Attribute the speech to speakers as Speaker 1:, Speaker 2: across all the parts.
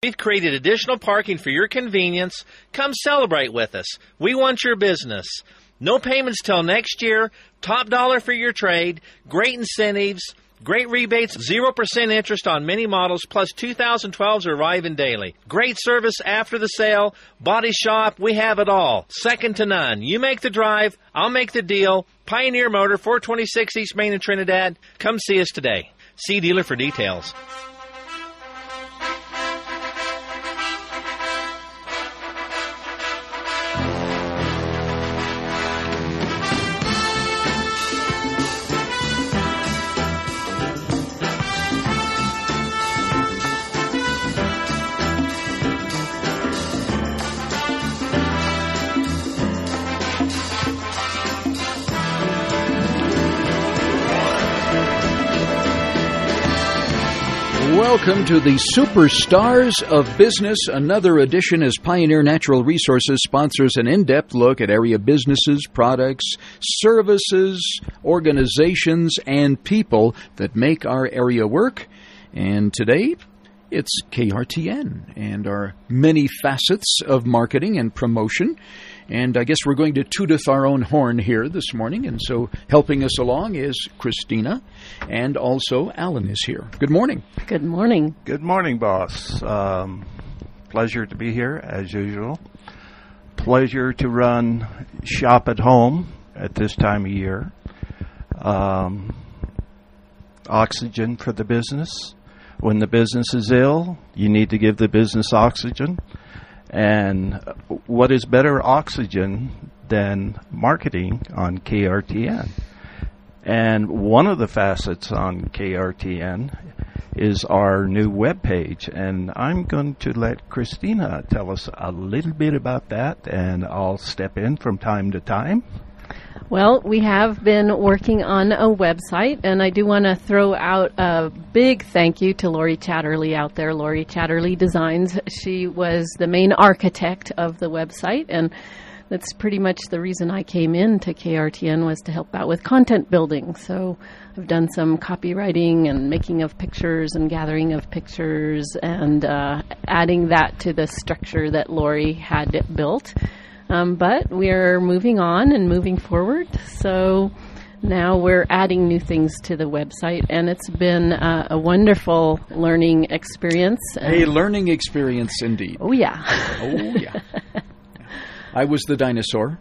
Speaker 1: We've created additional parking for your convenience. Come celebrate with us. We want your business. No payments till next year. Top dollar for your trade. Great incentives. Great rebates, 0% interest on many models, plus 2012s arriving daily. Great service after the sale, body shop, we have it all. Second to none. You make the drive, I'll make the deal. Pioneer Motor, 426 East Main in Trinidad. Come see us today. See dealer for details.
Speaker 2: Welcome to the Superstars of Business. Another edition as Pioneer Natural Resources sponsors an in-depth look at area businesses, products, services, organizations, and people that make our area work. And today, it's KRTN and our many facets of marketing and promotion. And I guess we're going to toot our own horn here this morning. And so helping us along is Christina, and also Alan is here. Good morning.
Speaker 3: Good morning.
Speaker 4: Good morning, boss. Pleasure to be here, as usual. Pleasure to run Shop at Home at this time of year. Oxygen for the business. When the business is ill, you need to give the business oxygen. And what is better oxygen than marketing on KRTN? And one of the facets on KRTN is our new webpage. And I'm going to let Christina tell us a little bit about that, and I'll step in from time to time.
Speaker 3: Well, we have been working on a website, and I do want to throw out a big thank you to Lori Chatterley out there. Lori Chatterley Designs. She was the main architect of the website, and that's pretty much the reason I came into KRTN, was to help out with content building. So I've done some copywriting and making of pictures and gathering of pictures and adding that to the structure that Lori had built. But we're moving on and moving forward. So now we're adding new things to the website, and it's been a wonderful learning experience.
Speaker 2: A learning experience indeed.
Speaker 3: Oh, yeah.
Speaker 2: Oh, yeah. I was the dinosaur.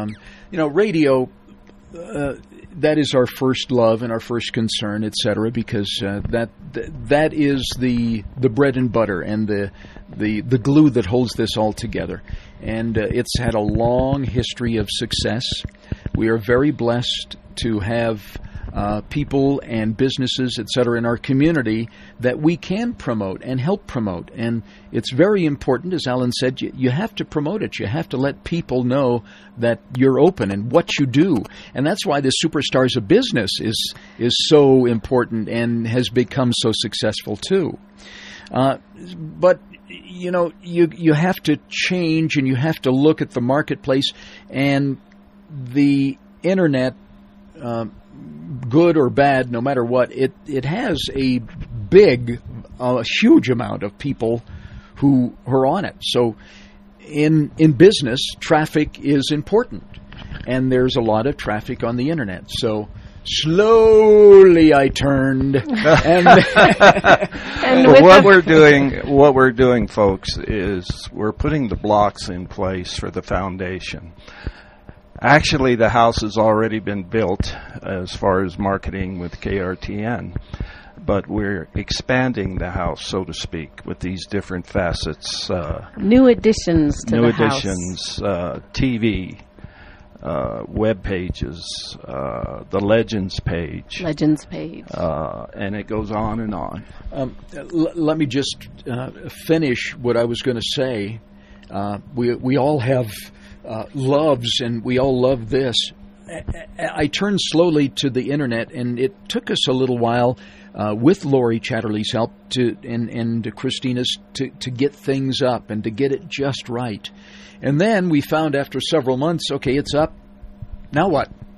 Speaker 2: Radio, that is our first love and our first concern, et cetera, because that is the bread and butter and the glue that holds this all together. And it's had a long history of success. We are very blessed to have people and businesses, et cetera, in our community that we can promote and help promote. And it's very important, as Alan said, you have to promote it. You have to let people know that you're open and what you do. And that's why the Superstars of Business is so important and has become so successful too. But you have to change, and you have to look at the marketplace and the internet, good or bad, no matter what, it has a huge amount of people who are on it. So in business, traffic is important, and there's a lot of traffic on the internet. So slowly I turned, and
Speaker 4: what we're doing, folks, is we're putting the blocks in place for the foundation. Actually, the house has already been built as far as marketing with KRTN, but we're expanding the house, so to speak, with these different facets.
Speaker 3: New additions to the house.
Speaker 4: New additions, TV, web pages, the Legends page. And it goes on and on.
Speaker 2: Let me just finish what I was going to say. We all have loves, and we all love this. I turned slowly to the internet, and it took us a little while with Lori Chatterley's help and Christina's to get things up and to get it just right. And then we found after several months, okay, it's up. Now what?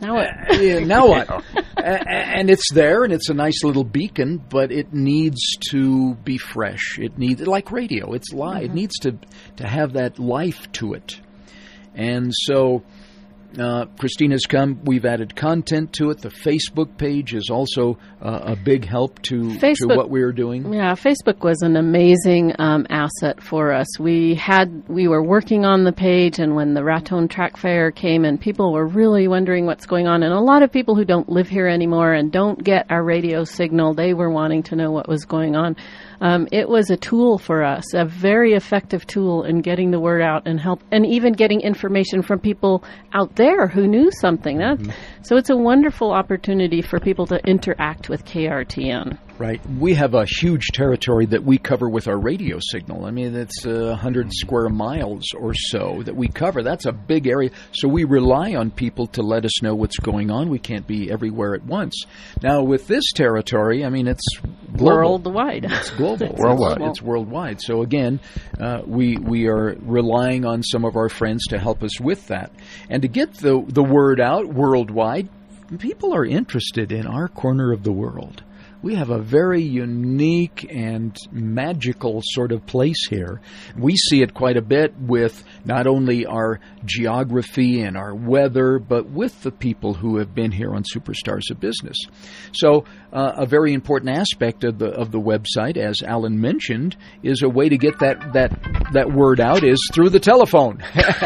Speaker 3: Now what?
Speaker 2: Now what? And it's there, and it's a nice little beacon, but it needs to be fresh. It needs, like radio, it's live. It needs to have that life to it. And so Christina's come. We've added content to it. The Facebook page is also a big help to what we're doing.
Speaker 3: Yeah, Facebook was an amazing asset for us. We were working on the page, and when the Raton Track Fair came in, people were really wondering what's going on. And a lot of people who don't live here anymore and don't get our radio signal, they were wanting to know what was going on. It was a tool for us, a very effective tool in getting the word out and help, and even getting information from people out there who knew something. So it's a wonderful opportunity for people to interact with KRTN.
Speaker 2: Right. We have a huge territory that we cover with our radio signal. I mean, it's 100 square miles or so that we cover. That's a big area. So we rely on people to let us know what's going on. We can't be everywhere at once. Now, with this territory, I mean, it's global.
Speaker 3: Worldwide.
Speaker 2: It's global.
Speaker 4: Worldwide.
Speaker 2: It's worldwide. So, again, we are relying on some of our friends to help us with that. And to get the word out worldwide, people are interested in our corner of the world. We have a very unique and magical sort of place here. We see it quite a bit with not only our geography and our weather, but with the people who have been here on Superstars of Business. So a very important aspect of the website, as Alan mentioned, is a way to get that word out is through the telephone.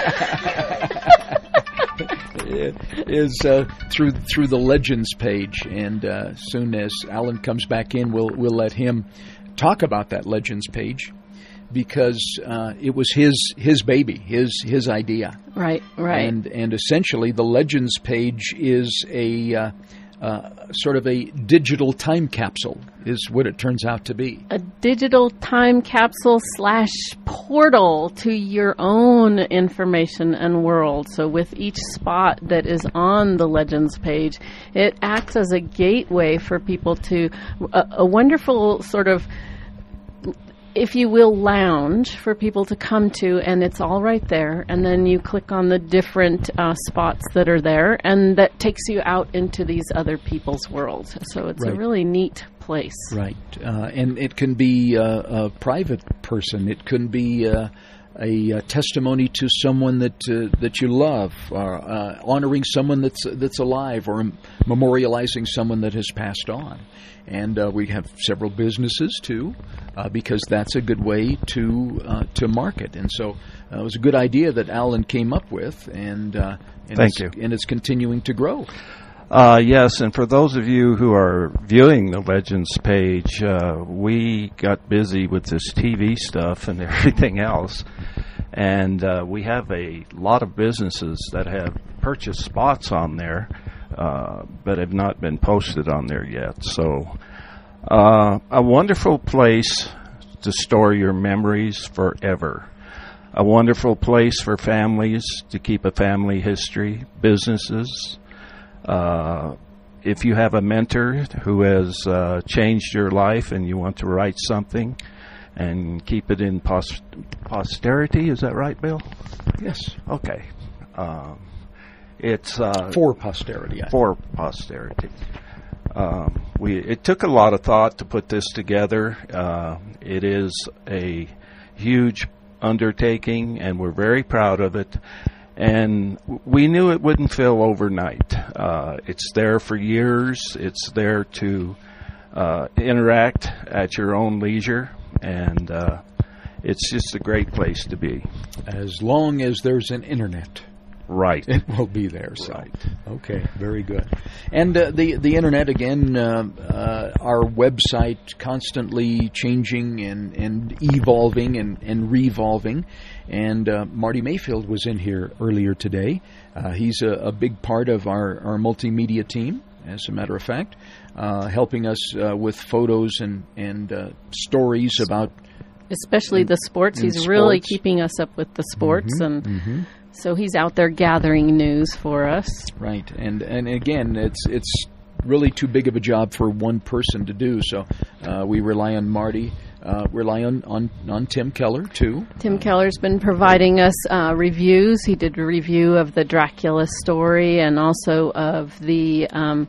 Speaker 2: Is through the Legends page, and as soon as Alan comes back in, we'll let him talk about that Legends page, because it was his baby, his idea.
Speaker 3: Right.
Speaker 2: And essentially, the Legends page is a sort of a digital time capsule, is what it turns out to be.
Speaker 3: A digital time capsule / portal to your own information and world. So with each spot that is on the Legends page, it acts as a gateway for people to a wonderful sort of, if you will, lounge for people to come to, and it's all right there. And then you click on the different spots that are there, and that takes you out into these other people's worlds. So it's a really neat place. Right.
Speaker 2: And it can be a private person. It can be a testimony to someone that you love, honoring someone that's alive, or memorializing someone that has passed on. And we have several businesses too, because that's a good way to market. And so it was a good idea that Alan came up with, and
Speaker 4: thank you.
Speaker 2: And it's continuing to grow.
Speaker 4: Yes, and for those of you who are viewing the Legends page, we got busy with this TV stuff and everything else, and we have a lot of businesses that have purchased spots on there, but have not been posted on there yet. So a wonderful place to store your memories forever. A wonderful place for families to keep a family history, businesses. If you have a mentor who has changed your life and you want to write something and keep it in posterity, is that right, Bill?
Speaker 2: Yes.
Speaker 4: Okay. It's
Speaker 2: for posterity.
Speaker 4: For posterity. It took a lot of thought to put this together. It is a huge undertaking, and we're very proud of it. And we knew it wouldn't fill overnight. It's there for years. It's there to interact at your own leisure, and it's just a great place to be.
Speaker 2: As long as there's an internet.
Speaker 4: Right.
Speaker 2: It will be there. So.
Speaker 4: Right.
Speaker 2: Okay, very good. And the internet, again, our website constantly changing and evolving and revolving. And Marty Mayfield was in here earlier today. He's a big part of our multimedia team, as a matter of fact, helping us with photos and stories about...
Speaker 3: Especially the sports. He's really keeping us up with the sports, and so he's out there gathering news for us.
Speaker 2: Right, and again, it's really too big of a job for one person to do. So we rely on Marty rely on Tim Keller, too.
Speaker 3: Tim Keller's been providing us reviews. He did a review of the Dracula story and also of the...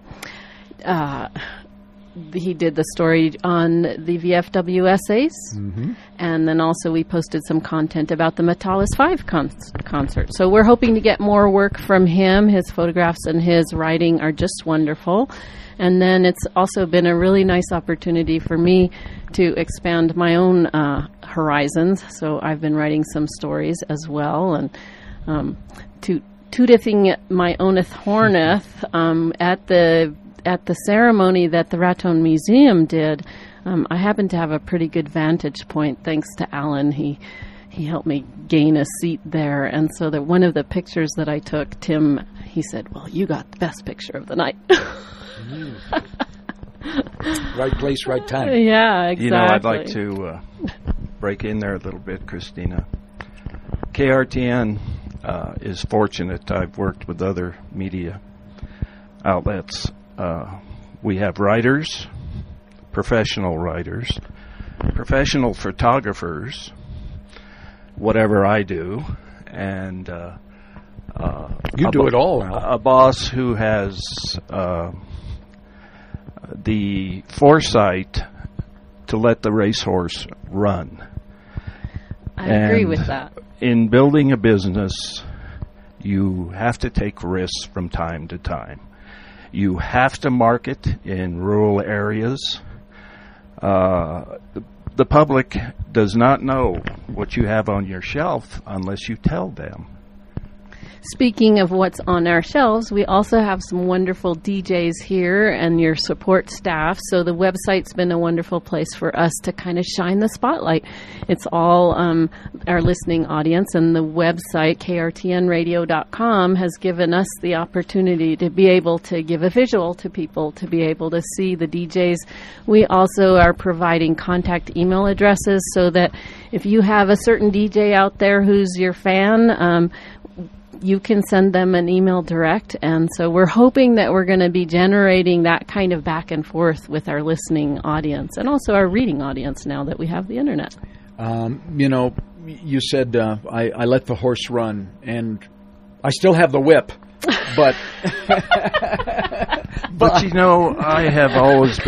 Speaker 3: he did the story on the VFW essays, and then also we posted some content about the Metallis 5 concert. So we're hoping to get more work from him. His photographs and his writing are just wonderful. And then it's also been a really nice opportunity for me to expand my own horizons. So I've been writing some stories as well, and tootithing my owneth horneth at the ceremony that the Raton Museum did. I happened to have a pretty good vantage point thanks to Alan. He helped me gain a seat there, and so that one of the pictures that I took, Tim, he said, "Well, you got the best picture of the night."
Speaker 2: Right place, right time.
Speaker 3: Yeah, exactly.
Speaker 4: You know, I'd like to break in there a little bit, Christina. KRTN is fortunate. I've worked with other media outlets. We have writers, professional photographers, whatever I do, and
Speaker 2: you do it all, Al.
Speaker 4: A boss who has the foresight to let the racehorse run.
Speaker 3: I agree with that.
Speaker 4: In building a business, you have to take risks from time to time. You have to market in rural areas. The public does not know what you have on your shelf unless you tell them.
Speaker 3: Speaking of what's on our shelves, we also have some wonderful DJs here and your support staff. So the website's been a wonderful place for us to kind of shine the spotlight. It's all our listening audience, and the website, krtnradio.com, has given us the opportunity to be able to give a visual to people, to be able to see the DJs. We also are providing contact email addresses so that if you have a certain DJ out there who's your fan, you can send them an email direct. And so we're hoping that we're going to be generating that kind of back and forth with our listening audience and also our reading audience now that we have the internet.
Speaker 2: You know, you said I let the horse run, and I still have the whip, but...
Speaker 4: But you know, I have always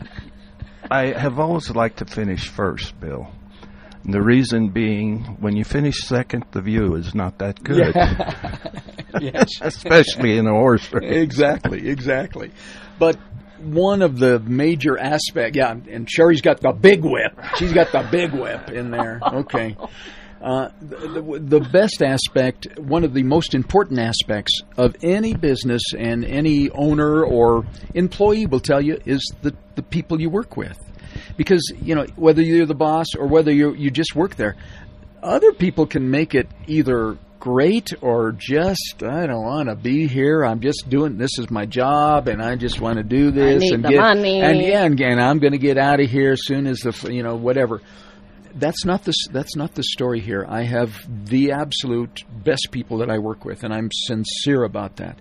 Speaker 4: liked to finish first, Bill. And the reason being, when you finish second, the view is not that good.
Speaker 2: Yes.
Speaker 4: Especially in a horse race.
Speaker 2: Exactly. But one of the major aspects, and Sherry's got the big whip. She's got the big whip in there. Okay. The best aspect, one of the most important aspects of any business and any owner or employee will tell you is the people you work with. Because, you know, whether you're the boss or whether you just work there, other people can make it either great or just, I don't want to be here. I'm just doing, this is my job, and I just want to do this.
Speaker 3: I need the money.
Speaker 2: And I'm going to get out of here as soon as whatever. That's not the story here. I have the absolute best people that I work with, and I'm sincere about that.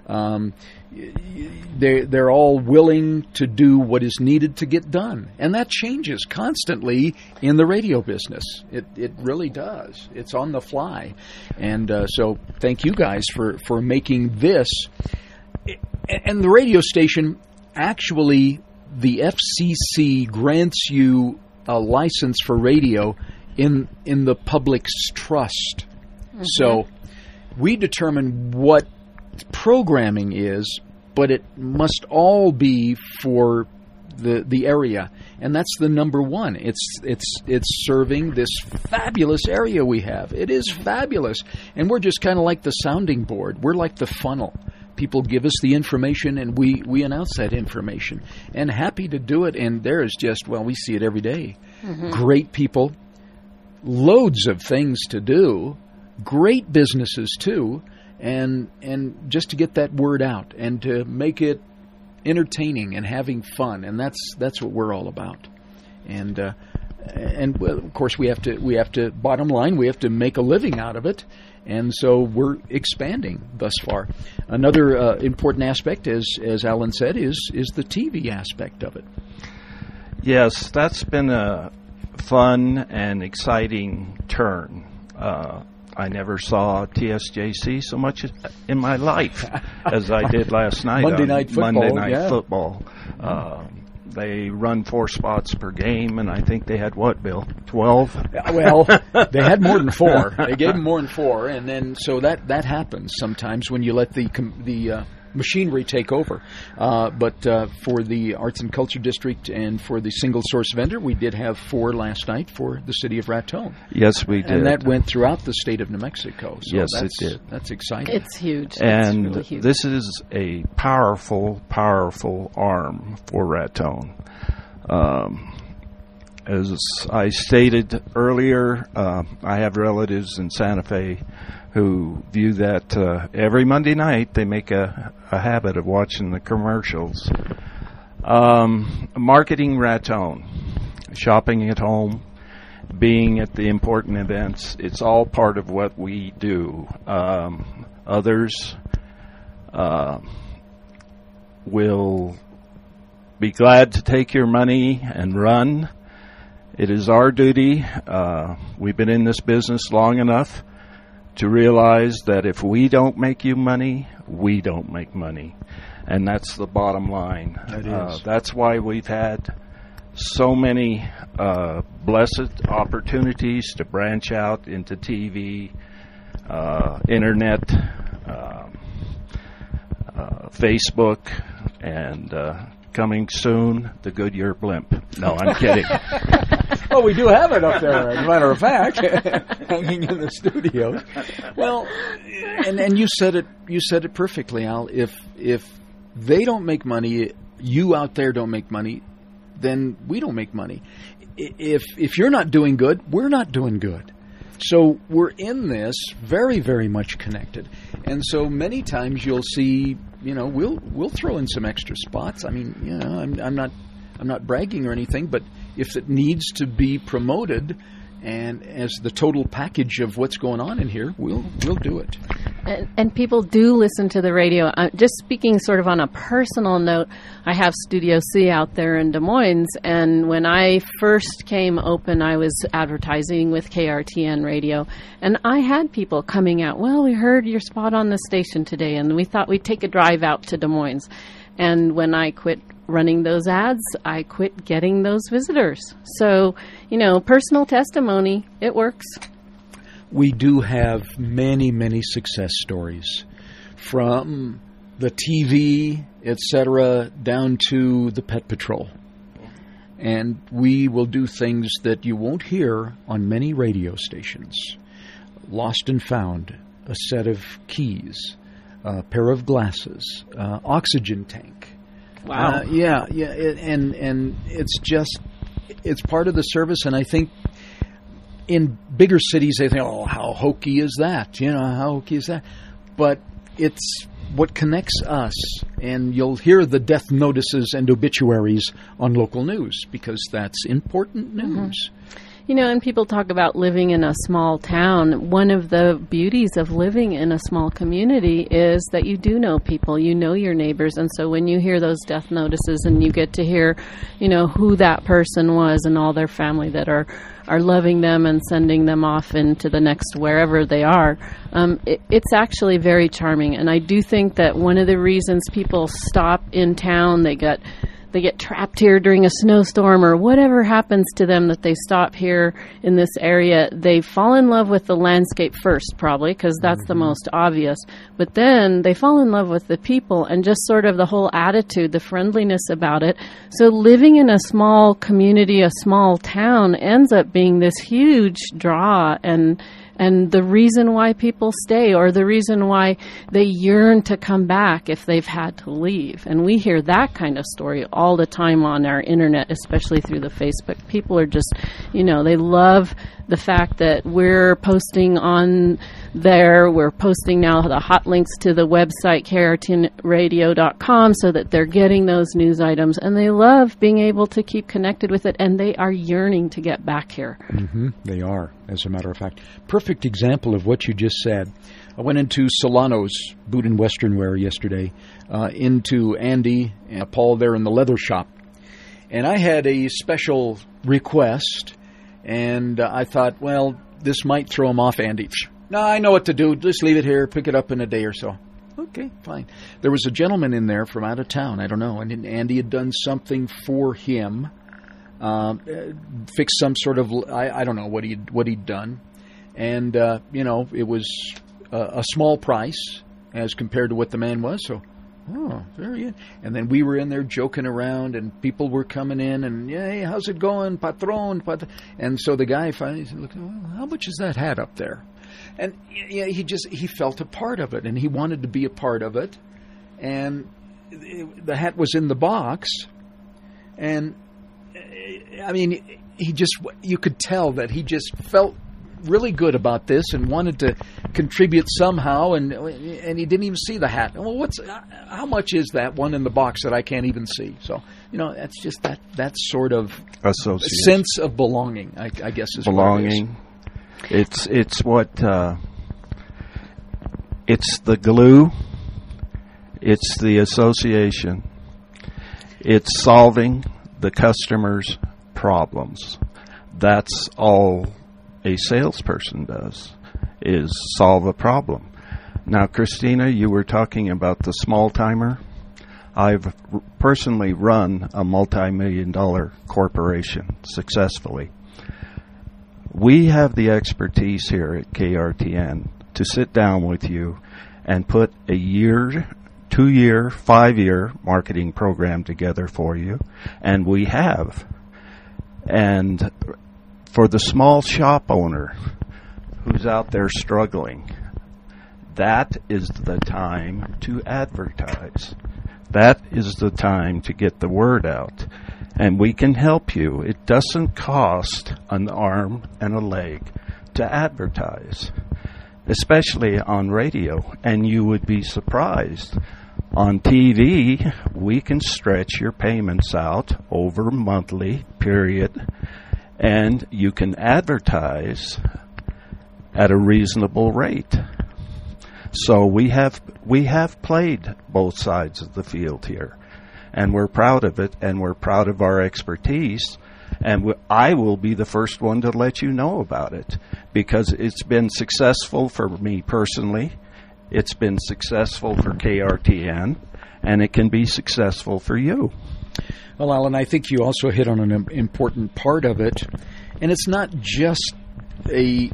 Speaker 2: They're all willing to do what is needed to get done, and that changes constantly in the radio business. It really does. It's on the fly, and so thank you guys for making this. And the radio station, actually, the FCC grants you a license for radio in the public's trust. Mm-hmm. So we determine what programming is, but it must all be for the area, and that's the number one. It's serving this fabulous area we have. It is fabulous, and we're just kind of like the sounding board. We're like the funnel. People give us the information, and we announce that information, and happy to do it. And there is just, we see it every day. Mm-hmm. Great people, loads of things to do, great businesses too, and just to get that word out and to make it entertaining and having fun, and that's what we're all about. And well, of course we have to bottom line, we have to make a living out of it. And so we're expanding thus far. Another important aspect, as Alan said, is the TV aspect of it.
Speaker 4: Yes, that's been a fun and exciting turn. I never saw TSJC so much in my life as I did last night.
Speaker 2: Monday Night
Speaker 4: Football. They run 4 spots per game, and I think they had what, Bill? 12?
Speaker 2: Well, they had more than 4. They gave them more than 4, and then so that happens sometimes when you let the machinery take over. But for the Arts and Culture District and for the single source vendor, we did have 4 last night for the city of Raton.
Speaker 4: Yes, we did.
Speaker 2: And that went throughout the state of New Mexico. So
Speaker 4: yes, it did.
Speaker 2: That's exciting.
Speaker 3: It's huge.
Speaker 4: And
Speaker 3: it's really huge.
Speaker 4: This is a powerful, powerful arm for Raton. As I stated earlier, I have relatives in Santa Fe who view that every Monday night they make a habit of watching the commercials. Marketing Raton, shopping at home, being at the important events, it's all part of what we do. Others will be glad to take your money and run. It is our duty. We've been in this business long enough to realize that if we don't make you money, we don't make money. And that's the bottom line.
Speaker 2: That is.
Speaker 4: That's why we've had so many blessed opportunities to branch out into TV, internet, Facebook, and coming soon, the Goodyear blimp. No, I'm kidding.
Speaker 2: Well, we do have it up there, as a matter of fact, hanging in the studio. Well, and you said it perfectly, Al. If they don't make money, you out there don't make money, then we don't make money. If you're not doing good, we're not doing good. So we're in this very, very much connected. And so many times you'll see, we'll throw in some extra spots. I mean, I'm not bragging or anything, but if it needs to be promoted and as the total package of what's going on in here, we'll do it.
Speaker 3: And people do listen to the radio. Just speaking sort of on a personal note, I have Studio C out there in Des Moines, and when I first came open, I was advertising with KRTN Radio, and I had people coming out, well, we heard your spot on the station today, and we thought we'd take a drive out to Des Moines. And when I quit running those ads, I quit getting those visitors. So, personal testimony, it works.
Speaker 2: We do have many, many success stories, from the TV, etc., down to the Pet Patrol. And we will do things that you won't hear on many radio stations. Lost and found, a set of keys, a pair of glasses, oxygen tank.
Speaker 3: Wow.
Speaker 2: And it's part of the service, and I think in bigger cities, they think, oh, how hokey is that? How hokey is that? But it's what connects us, and you'll hear the death notices and obituaries on local news because that's important news.
Speaker 3: And people talk about living in a small town. One of the beauties of living in a small community is that you do know people, you know your neighbors, and so when you hear those death notices and you get to hear, who that person was and all their family that are loving them and sending them off into the next wherever they are, it's actually very charming. And I do think that one of the reasons people stop in town, they get trapped here during a snowstorm or whatever happens to them, that they stop here in this area, they fall in love with the landscape first, probably, because that's the most obvious. But then they fall in love with the people and just sort of the whole attitude, the friendliness about it. So living in a small community, a small town, ends up being this huge draw and the reason why people stay, or the reason why they yearn to come back if they've had to leave. And we hear that kind of story all the time on our internet, especially through the Facebook. People are just, they love the fact that we're posting on there. We're posting now the hot links to the website, KRTNradio.com, so that they're getting those news items. And they love being able to keep connected with it, and they are yearning to get back here.
Speaker 2: They are, as a matter of fact. Perfect example of what you just said. I went into Solano's Boot and Western Wear yesterday, into Andy and Paul there in the leather shop. And I had a special request, And I thought, well, this might throw him off, Andy. No, I know what to do. Just leave it here. Pick it up in a day or so. Okay, fine. There was a gentleman in there from out of town. I don't know. And Andy had done something for him, fixed some sort of, I don't know what he'd done. And, it was a small price as compared to what the man was. So, there you. And then we were in there joking around, and people were coming in, and, hey, how's it going, patron? And so the guy finally said, look, how much is that hat up there? And he felt a part of it, and he wanted to be a part of it. And the hat was in the box, and I mean, you could tell that he just felt really good about this and wanted to contribute somehow, and he didn't even see the hat. Well, how much is that one in the box that I can't even see? So, that's just that sort of sense of belonging, I guess is
Speaker 4: belonging.
Speaker 2: What
Speaker 4: it is. It's what it's the glue. It's the association. It's solving the customer's problems. That's all a salesperson does, is solve a problem. Now, Christina, you were talking about the small timer. I've personally run a multi-million-dollar corporation successfully. We have the expertise here at KRTN to sit down with you and put a year, 2-year, 5-year marketing program together for you, and we have. And for the small shop owner who's out there struggling, that is the time to advertise. That is the time to get the word out. And we can help you. It doesn't cost an arm and a leg to advertise, especially on radio. And you would be surprised. On TV, we can stretch your payments out over monthly period, and you can advertise at a reasonable rate. So we have played both sides of the field here, and we're proud of it, and we're proud of our expertise, and I will be the first one to let you know about it, because it's been successful for me personally, it's been successful for KRTN, and it can be successful for you.
Speaker 2: Well, Alan, I think you also hit on an important part of it, and it's not just a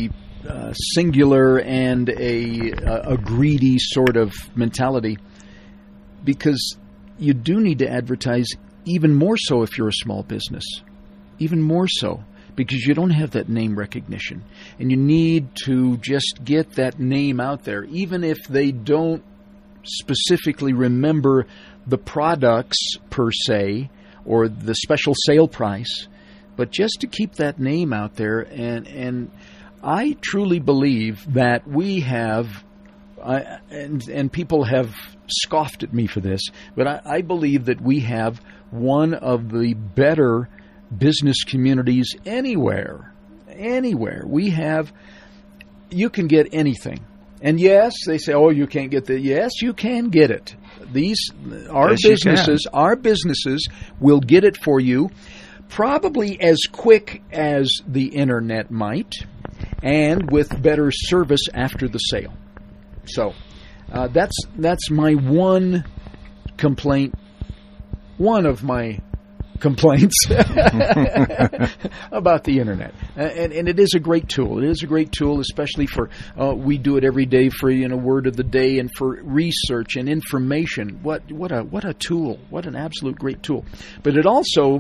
Speaker 2: singular and a greedy sort of mentality, because you do need to advertise even more so if you're a small business, even more so, because you don't have that name recognition, and you need to just get that name out there, even if they don't specifically remember the products per se or the special sale price, but just to keep that name out there. And I truly believe that we have, and people have scoffed at me for this, but I believe that we have one of the better business communities anywhere. You can get anything. And yes, they say, oh, you can't get that. Yes, you can get it. Our businesses will get it for you, probably as quick as the internet might, and with better service after the sale. So that's my one complaint. One of my complaints about the internet, and it is a great tool. It is a great tool, especially for we do it every day for word of the day and for research and information. What a tool! What an absolute great tool! But it also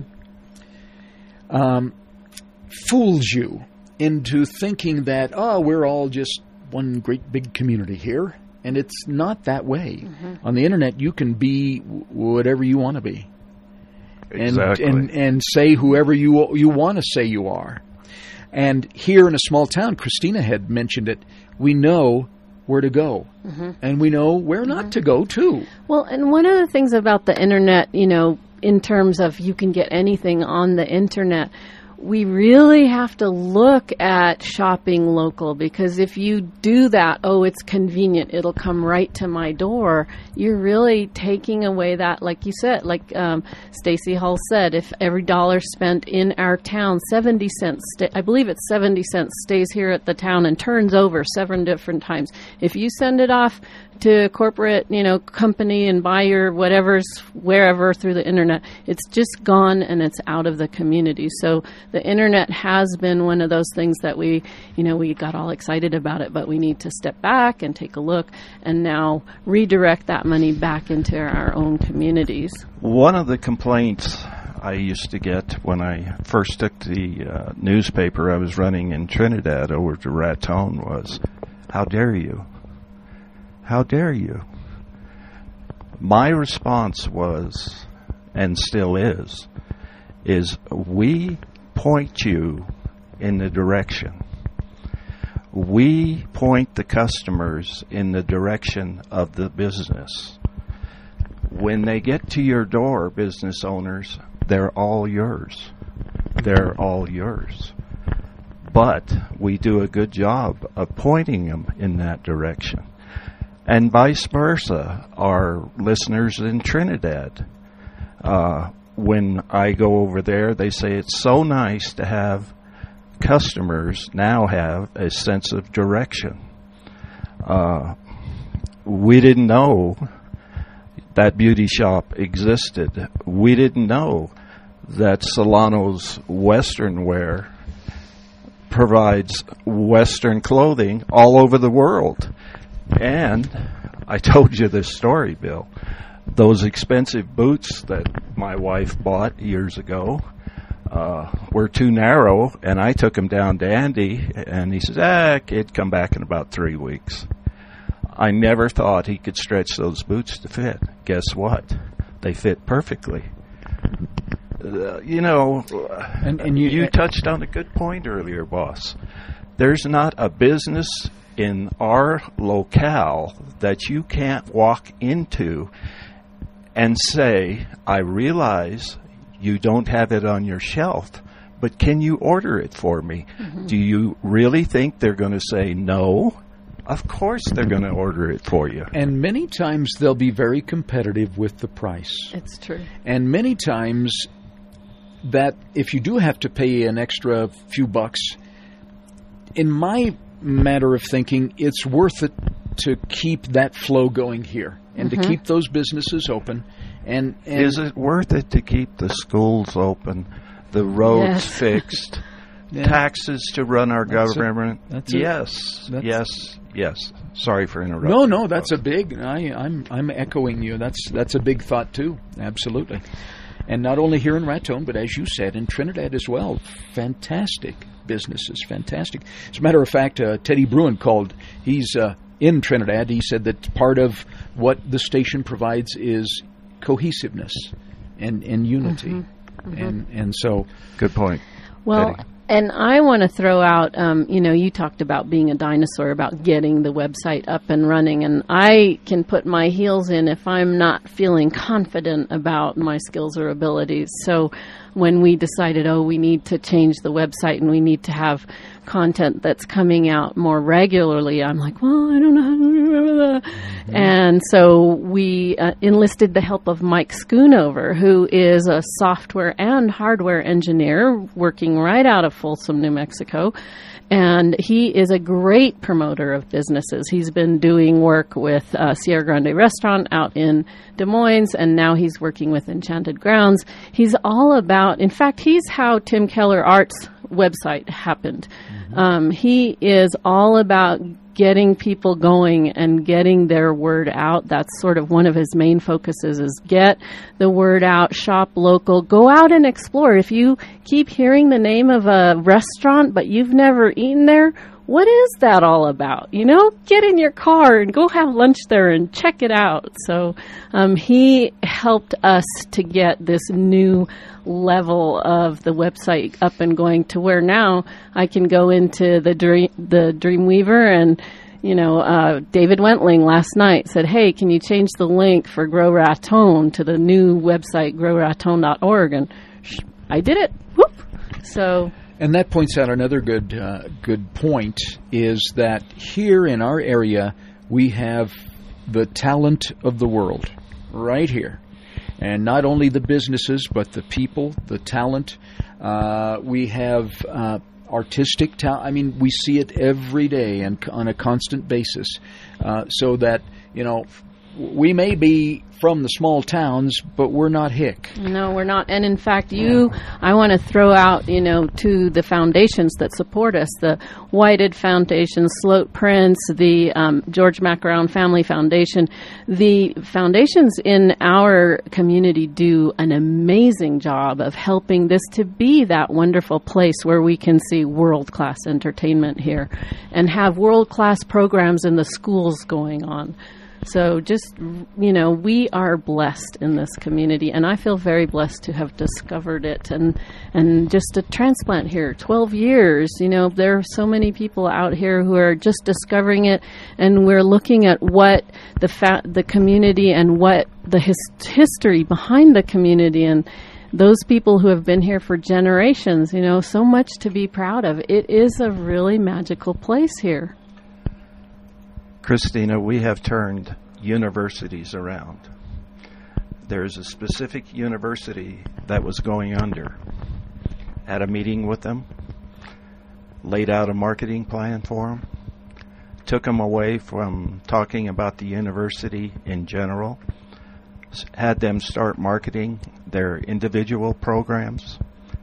Speaker 2: fools you into thinking that we're all just one great big community here, and it's not that way. Mm-hmm. On the internet, you can be whatever you want to be.
Speaker 4: Exactly.
Speaker 2: And say whoever you want to say you are. And here in a small town, Christina had mentioned it, we know where to go. Mm-hmm. And we know where not to go, too.
Speaker 3: Well, and one of the things about the internet, in terms of you can get anything on the internet, we really have to look at shopping local, because if you do that, it's convenient, it'll come right to my door, you're really taking away that, like you said, like Stacy Hull said, if every dollar spent in our town, 70 cents, I believe it's 70 cents, stays here at the town and turns over 7 different times. If you send it off to a corporate, company and buy your whatever's wherever through the internet, it's just gone and it's out of the community. So the internet has been one of those things that we got all excited about it, but we need to step back and take a look and now redirect that money back into our own communities.
Speaker 4: One of the complaints I used to get when I first took the newspaper I was running in Trinidad over to Raton was, "How dare you? How dare you?" My response was, and still is we point you in the direction. We point the customers in the direction of the business. When they get to your door, business owners, they're all yours. They're all yours. But we do a good job of pointing them in that direction. And vice versa, our listeners in Trinidad, when I go over there, they say it's so nice to have customers now have a sense of direction. We didn't know that beauty shop existed. We didn't know that Solano's Western Wear provides Western clothing all over the world. And I told you this story, Bill. Those expensive boots that my wife bought years ago were too narrow, and I took them down to Andy, and he says, kid, come back in about 3 weeks. I never thought he could stretch those boots to fit. Guess what? They fit perfectly. You touched on a good point earlier, boss. There's not a business in our locale that you can't walk into and say, I realize you don't have it on your shelf, but can you order it for me? Mm-hmm. Do you really think they're going to say no? Of course they're going to order it for you.
Speaker 2: And many times they'll be very competitive with the price.
Speaker 3: It's true.
Speaker 2: And many times that if you do have to pay an extra few bucks, in my matter of thinking, it's worth it to keep that flow going here and to keep those businesses open. And
Speaker 4: is it worth it to keep the schools open, the roads fixed, taxes to run our government? Yes. Sorry for interrupting.
Speaker 2: No, that's a big. I'm echoing you. That's a big thought too. Absolutely. And not only here in Raton, but as you said, in Trinidad as well. Fantastic businesses, fantastic. As a matter of fact, Teddy Bruin called. He's in Trinidad. He said that part of what the station provides is cohesiveness and unity. And so...
Speaker 4: Good point.
Speaker 3: Well,
Speaker 4: Teddy.
Speaker 3: And I want to throw out, you talked about being a dinosaur, about getting the website up and running, and I can put my heels in if I'm not feeling confident about my skills or abilities. So when we decided, we need to change the website and we need to have content that's coming out more regularly, I'm like, well, I don't know how to remember that. And so we enlisted the help of Mike Schoonover, who is a software and hardware engineer working right out of Folsom, New Mexico. And he is a great promoter of businesses. He's been doing work with Sierra Grande Restaurant out in Des Moines, and now he's working with Enchanted Grounds. He's all about, in fact, he's how Tim Keller Art's website happened. He is all about getting people going and getting their word out. That's sort of one of his main focuses, is get the word out, shop local, go out and explore. If you keep hearing the name of a restaurant but you've never eaten there, what is that all about? Get in your car and go have lunch there and check it out. So he helped us to get this new level of the website up and going to where now I can go into the Dreamweaver and David Wentling last night said, hey, can you change the link for Grow Raton to the new website, growraton.org? And I did it. Whoop. So,
Speaker 2: and that points out another good point, is that here in our area we have the talent of the world right here. And not only the businesses, but the people, the talent. We have artistic talent. I mean, we see it every day and on a constant basis. So that, we may be from the small towns, but we're not hick.
Speaker 3: No, we're not. And in fact, I want to throw out, to the foundations that support us, the Whited Foundation, Sloat Prince, the George Macaron Family Foundation. The foundations in our community do an amazing job of helping this to be that wonderful place where we can see world-class entertainment here and have world-class programs in the schools going on. So just, we are blessed in this community, and I feel very blessed to have discovered it. And just a transplant here, 12 years, there are so many people out here who are just discovering it, and we're looking at what the community and what the history behind the community and those people who have been here for generations, so much to be proud of. It is a really magical place here.
Speaker 4: Christina, we have turned universities around. There's a specific university that was going under. Had a meeting with them, laid out a marketing plan for them, took them away from talking about the university in general, had them start marketing their individual programs.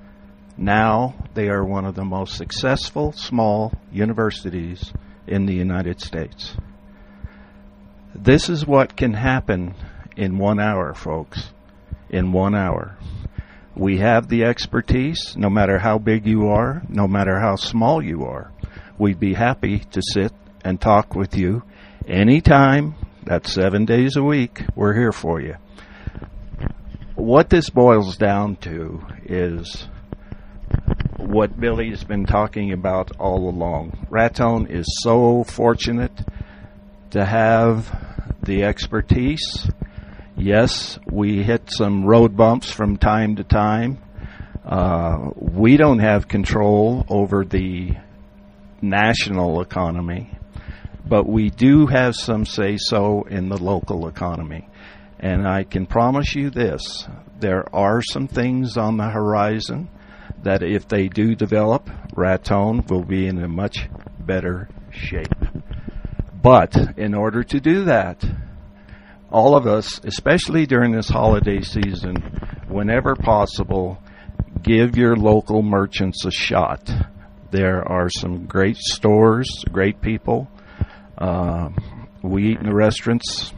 Speaker 4: Now they are one of the most successful small universities in the United States. This is what can happen in 1 hour, folks. In 1 hour. We have the expertise, no matter how big you are, no matter how small you are. We'd be happy to sit and talk with you anytime. That's 7 days a week. We're here for you. What this boils down to is what Billy's been talking about all along. Raton is so fortunate to have the expertise. Yes, we hit some road bumps from time to time. We don't have control over the national economy, but we do have some say-so in the local economy. And I can promise you this, there are some things on the horizon that if they do develop, Raton will be in a much better shape. But in order to do that, all of us, especially during this holiday season, whenever possible, give your local merchants a shot. There are some great stores, great people. We eat in the restaurants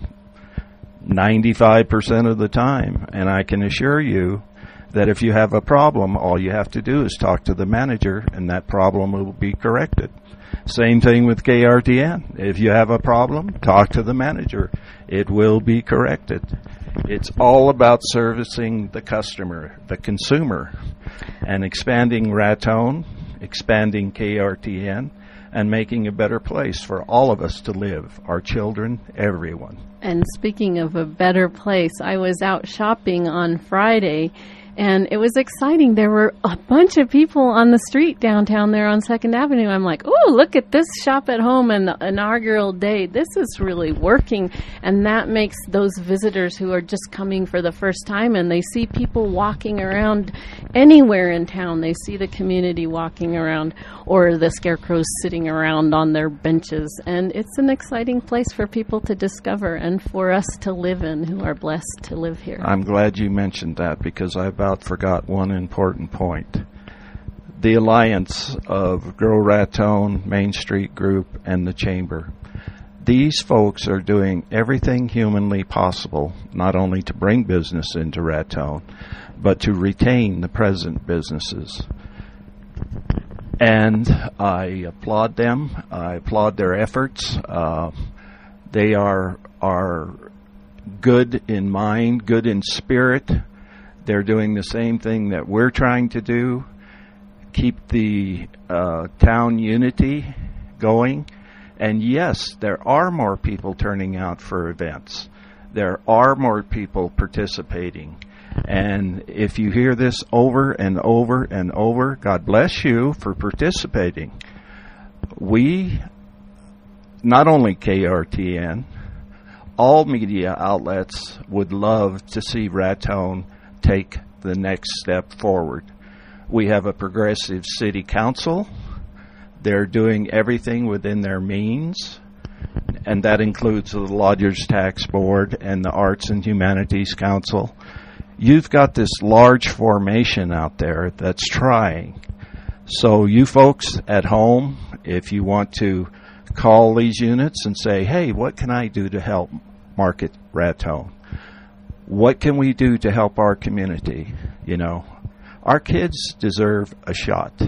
Speaker 4: 95% of the time, and I can assure you that if you have a problem, all you have to do is talk to the manager, and that problem will be corrected. Same thing with KRTN. If you have a problem, talk to the manager. It will be corrected. It's all about servicing the customer, the consumer, and expanding Raton, expanding KRTN, and making a better place for all of us to live, our children, everyone.
Speaker 3: And speaking of a better place, I was out shopping on Friday, and it was exciting. There were a bunch of people on the street downtown there on 2nd Avenue. I'm like, oh, look at this shop at home and the inaugural day. This is really working. And that makes those visitors who are just coming for the first time and they see people walking around anywhere in town. They see the community walking around or the scarecrows sitting around on their benches. And it's an exciting place for people to discover and for us to live in who are blessed to live here.
Speaker 4: I'm glad you mentioned that because I about forgot one important point. The alliance of Grow Raton, Main Street Group, and the Chamber. These folks are doing everything humanly possible, not only to bring business into Raton, but to retain the present businesses. And I applaud them. I applaud their efforts. They are good in mind, good in spirit. They're doing the same thing that we're trying to do, keep the town unity going. And yes, there are more people turning out for events. There are more people participating. And if you hear this over and over and over, God bless you for participating. We, not only KRTN, all media outlets would love to see Raton take the next step forward. We have a progressive city council. They're doing everything within their means, and that includes the Lodgers Tax Board and the Arts and Humanities Council. You've got this large formation out there that's trying. So you folks at home, if you want to call these units and say, hey, what can I do to help market Raton? What can we do to help our community? You know, our kids deserve a shot.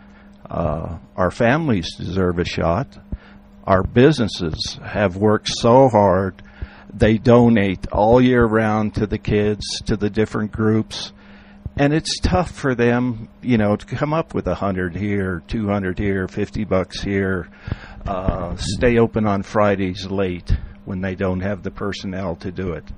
Speaker 4: Our families deserve a shot. Our businesses have worked so hard. They donate all year round to the kids, to the different groups. And it's tough for them, you know, to come up with $100 here, $200 here, $50 here, stay open on Fridays late when they don't have the personnel to do it.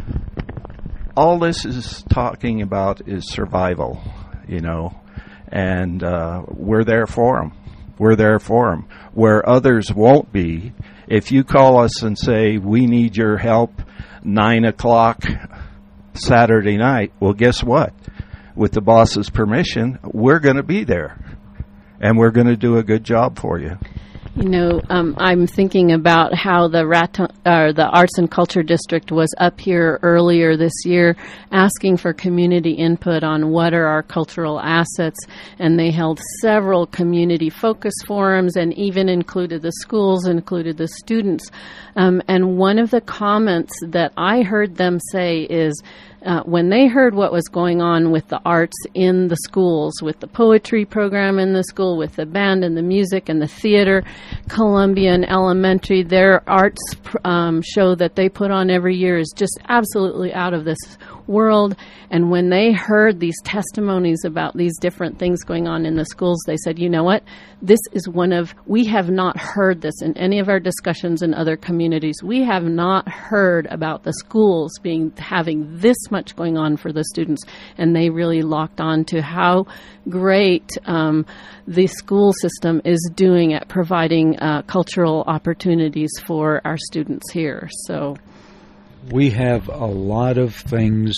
Speaker 4: All this is talking about is survival, you know, and we're there for them. We're there for them. Where others won't be, if you call us and say, we need your help 9 o'clock Saturday night, well, guess what? With the boss's permission, we're going to be there, and we're going to do a good job for you.
Speaker 3: You know, I'm thinking about how the Arts and Culture District was up here earlier this year asking for community input on what are our cultural assets, and they held several community focus forums and even included the schools, included the students. And one of the comments that I heard them say is, when they heard what was going on with the arts in the schools, with the poetry program in the school, with the band and the music and the theater, Columbian Elementary, their arts show that they put on every year is just absolutely out of this world. And when they heard these testimonies about these different things going on in the schools, they said, you know what, this is we have not heard this in any of our discussions in other communities. We have not heard about the schools having this much going on for the students. And they really locked on to how great the school system is doing at providing cultural opportunities for our students here. So
Speaker 2: we have a lot of things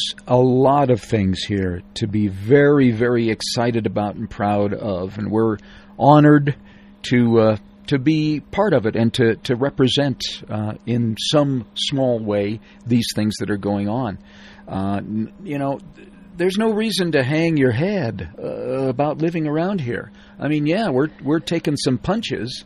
Speaker 2: here to be very, very excited about and proud of, and we're honored to be part of it and to represent in some small way these things that are going on. You know, there's no reason to hang your head about living around here. I mean, yeah, we're taking some punches.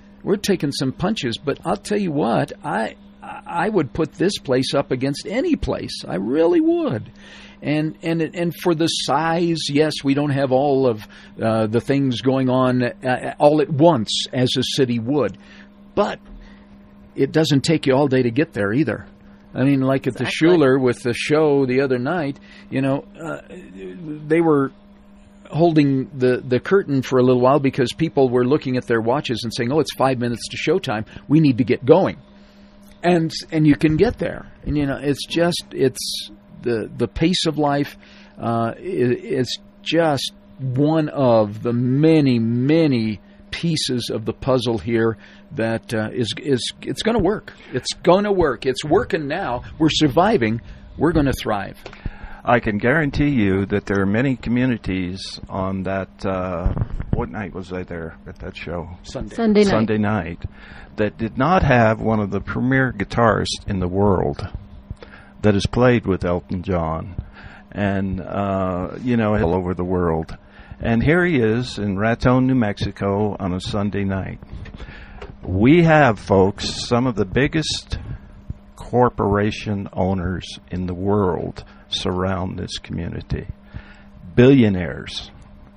Speaker 2: But I'll tell you what, I would put this place up against any place. I really would. And for the size, yes, we don't have all of the things going on all at once as a city would. But it doesn't take you all day to get there either. I mean, like at the Schuler with the show the other night, you know, they were holding the curtain for a little while because people were looking at their watches and saying, oh, it's 5 minutes to showtime. We need to get going. And you can get there. And, you know, it's the pace of life is just one of the many, many pieces of the puzzle here that it's going to work. It's going to work. It's working now. We're surviving. We're going to thrive.
Speaker 4: I can guarantee you that there are many communities on that. What night was I there at that show? Sunday night. That did not have one of the premier guitarists in the world that has played with Elton John, and you know, all over the world. And here he is in Raton, New Mexico on a Sunday night. We have, folks, some of the biggest corporation owners in the world surround this community. Billionaires,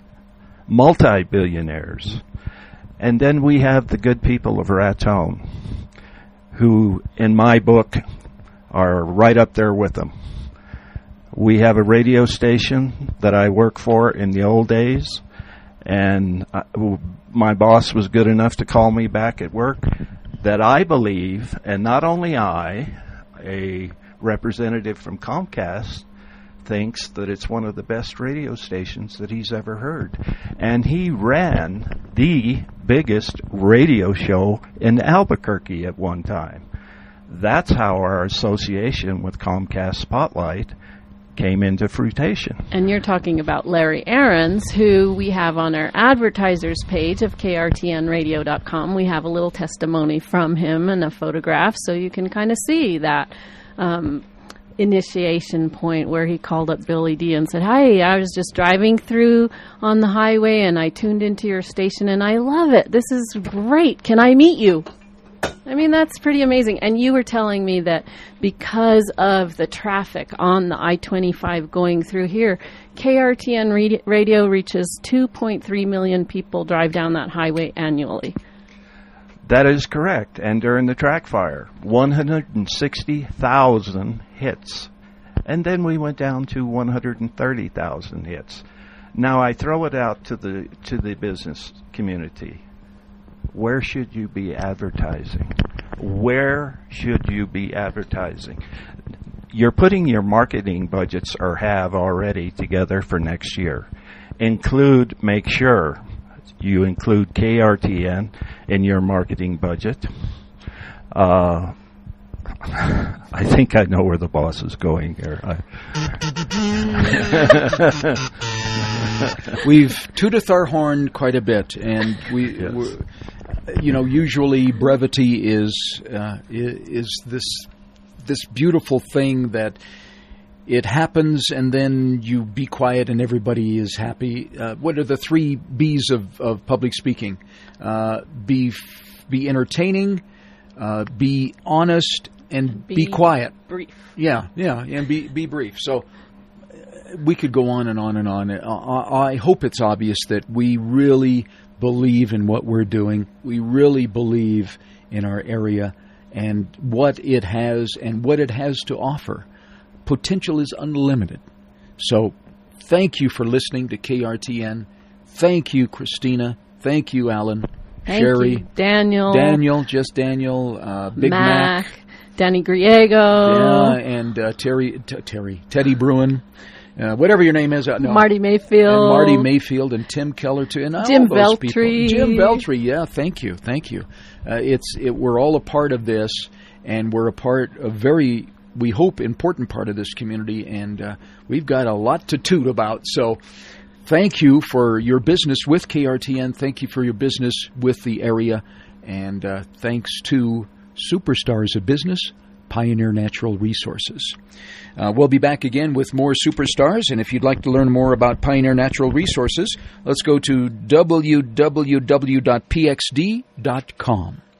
Speaker 4: multi-billionaires. And then we have the good people of Raton, who, in my book, are right up there with them. We have a radio station that I worked for in the old days, and my boss was good enough to call me back at work, that I believe, and not only I, a representative from Comcast, thinks that it's one of the best radio stations that he's ever heard. And he ran the biggest radio show in Albuquerque at one time. That's how our association with Comcast Spotlight came into fruition.
Speaker 3: And you're talking about Larry Aarons, who we have on our advertisers page of krtnradio.com. We have a little testimony from him and a photograph, so you can kind of see that initiation point where he called up Billy D and said, "Hi, I was just driving through on the highway and I tuned into your station and I love it. This is great. Can I meet you?" I mean, that's pretty amazing. And you were telling me that because of the traffic on the I-25 going through here, KRTN radio reaches 2.3 million people drive down that highway annually.
Speaker 4: That is correct. And during the track fire, 160,000 hits. And then we went down to 130,000 hits. Now I throw it out to the business community. Where should you be advertising? Where should you be advertising? You're putting your marketing budgets, or have already, together for next year. Make sure you include KRTN in your marketing budget. I think I know where the boss is going here.
Speaker 2: We've tooted our horn quite a bit, and usually brevity is this beautiful thing that it happens, and then you be quiet, and everybody is happy. What are the 3 B's of public speaking? Be entertaining, be honest, and be quiet.
Speaker 3: Brief.
Speaker 2: Yeah, and be brief. So we could go on and on and on. I hope it's obvious that we really believe in what we're doing. We really believe in our area and what it has to offer. Potential is unlimited. So thank you for listening to KRTN. Thank you, Christina. Thank you, Alan.
Speaker 3: Thank
Speaker 2: Sherry.
Speaker 3: you, Daniel.
Speaker 2: Big Mac.
Speaker 3: Danny Griego.
Speaker 2: Yeah, and Teddy Bruin. Whatever your name is.
Speaker 3: Marty Mayfield.
Speaker 2: And Tim Keller, too. And
Speaker 3: Jim
Speaker 2: all those
Speaker 3: Veltri.
Speaker 2: People. Jim Veltri, yeah, thank you. We're all a part of this, and we're a part of we hope, important part of this community, and we've got a lot to toot about. So thank you for your business with KRTN. Thank you for your business with the area, and thanks to Superstars of Business, Pioneer Natural Resources. We'll be back again with more Superstars, and if you'd like to learn more about Pioneer Natural Resources, let's go to www.pxd.com.